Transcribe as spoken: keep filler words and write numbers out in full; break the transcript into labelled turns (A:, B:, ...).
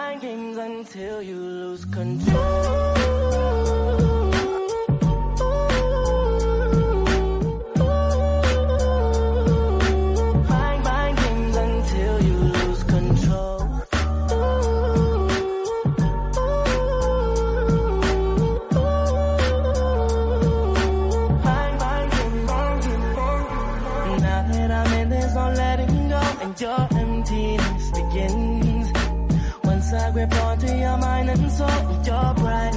A: mind games until you lose control. Your emptiness begins once I grip onto your mind and soul. Your pride